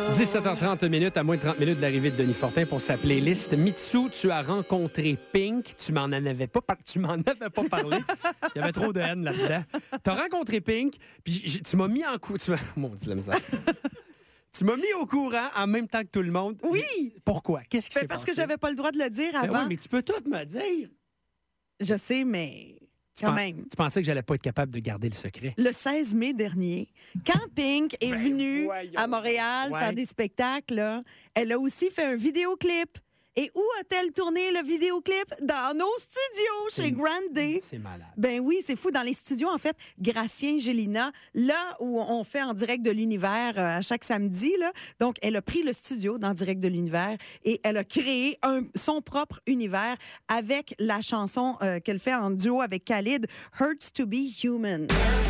17h30 minutes, à moins de 30 minutes de l'arrivée de Denis Fortin pour sa playlist. Mitsu, tu as rencontré Pink. Tu m'en avais pas parlé. Il y avait trop de haine là-dedans. Tu as rencontré Pink, puis tu m'as mis en coup. Mon Dieu, la misère. Tu m'as mis au courant en même temps que tout le monde. Oui. Pourquoi? Qu'est-ce qui s'est passé? Parce que j'avais pas le droit de le dire avant. Oui, mais tu peux tout me dire. Je sais, mais quand même. Tu pensais que j'allais pas être capable de garder le secret? Le 16 mai dernier, quand Pink est venue à Montréal faire des spectacles, là, elle a aussi fait un vidéoclip. Et où a-t-elle tourné le vidéoclip? Dans nos studios, chez Grande Day. C'est malade. Ben oui, c'est fou. Dans les studios, en fait, Gracien Gélina, là où on fait en direct de l'univers à chaque samedi, là. Donc, elle a pris le studio dans Direct de l'univers et elle a créé son propre univers avec la chanson qu'elle fait en duo avec Khalid, Hurts to be Human.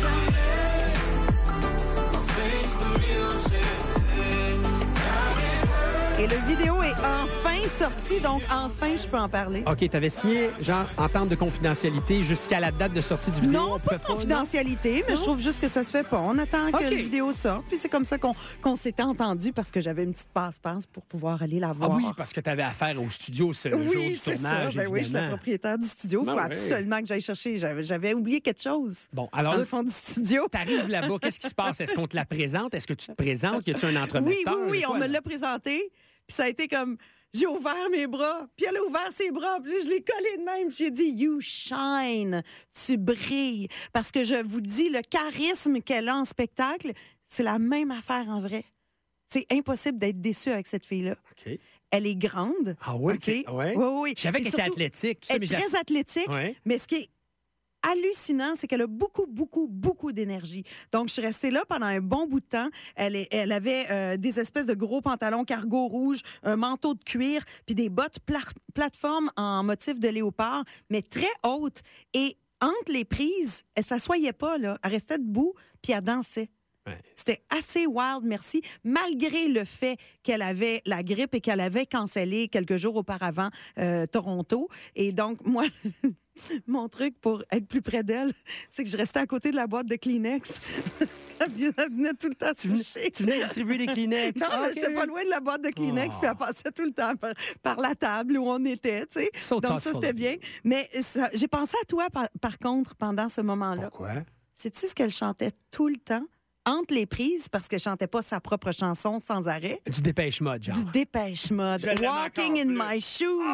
Et le vidéo est enfin sorti, donc enfin, je peux en parler. OK, t'avais signé, genre, entente de confidentialité jusqu'à la date de sortie du vidéo. Non, pas de confidentialité, mais je trouve juste que ça se fait pas. On attend que la vidéo sorte, puis c'est comme ça qu'on s'était entendu parce que j'avais une petite passe-passe pour pouvoir aller la voir. Ah oui, parce que t'avais affaire au studio ce jour du tournage, ça. Ben oui, je suis la propriétaire du studio. Il faut absolument que j'aille chercher. J'avais oublié quelque chose. Bon, alors, dans le fond du studio. T'arrives là-bas, qu'est-ce qui se passe? Est-ce qu'on te la présente? Est-ce que tu te présentes? Y a-tu un entremetteur? Oui, on me l'a présenté. Puis ça a été comme, j'ai ouvert mes bras, puis elle a ouvert ses bras, puis je l'ai collé de même, puis j'ai dit, you shine, tu brilles. Parce que je vous dis, le charisme qu'elle a en spectacle, c'est la même affaire en vrai. C'est impossible d'être déçu avec cette fille-là. OK. Elle est grande. Ah oui? Okay? Ouais. Oui. Je savais qu'elle était athlétique. Elle est très athlétique, mais ce qui est hallucinant, c'est qu'elle a beaucoup d'énergie. Donc, je suis restée là pendant un bon bout de temps. Elle avait des espèces de gros pantalons cargo rouges, un manteau de cuir, puis des bottes plateforme en motif de léopard, mais très hautes. Et entre les prises, elle s'assoyait pas, là. Elle restait debout, puis elle dansait. Ouais. C'était assez wild, merci, malgré le fait qu'elle avait la grippe et qu'elle avait cancellé quelques jours auparavant Toronto. Et donc, moi... Mon truc pour être plus près d'elle, c'est que je restais à côté de la boîte de Kleenex. Elle venait tout le temps se toucher. Tu venais distribuer des Kleenex. Non, mais j'étais pas loin de la boîte de Kleenex, puis elle passait tout le temps par la table où on était, tu sais. Donc ça, c'était bien. Mais j'ai pensé à toi, par contre, pendant ce moment-là. Pourquoi? Sais-tu ce qu'elle chantait tout le temps? Entre les prises, parce qu'elle chantait pas sa propre chanson sans arrêt. Du Dépêche Mode, genre. Du Dépêche Mode. Walking in my shoes.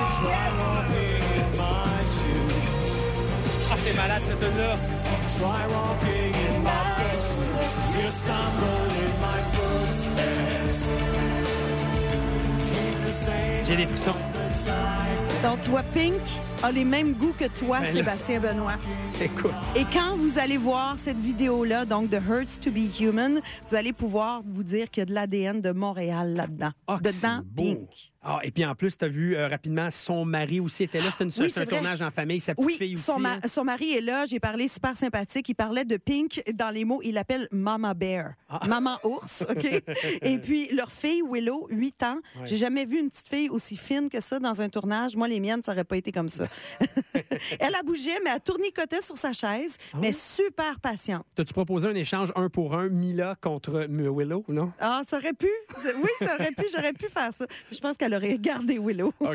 Ah, c'est malade, cette tune-là. J'ai des frissons. Donc, tu vois, Pink a les mêmes goûts que toi, Sébastien Benoît. Écoute. Et quand vous allez voir cette vidéo-là, donc de Hurts to be Human, vous allez pouvoir vous dire qu'il y a de l'ADN de Montréal là-dedans. Ah, dedans, Pink. Ah, et puis en plus, tu as vu rapidement, son mari aussi était là. C'était un tournage en famille, sa petite fille aussi. Son mari est là. J'ai parlé super sympathique. Il parlait de Pink. Dans les mots, il l'appelle Mama Bear. Maman ours, OK? Et puis, leur fille, Willow, 8 ans. Ouais. J'ai jamais vu une petite fille aussi fine que ça dans un tournage. Moi, les miennes, ça aurait pas été comme ça. Elle a bougé, mais elle tournicotait sur sa chaise, mais super patiente. T'as-tu proposé un échange 1 pour 1, Mila contre Willow, non? Ah, ça aurait pu. Oui, ça aurait pu. J'aurais pu faire ça. Je pense qu'elle aurait gardé Willow.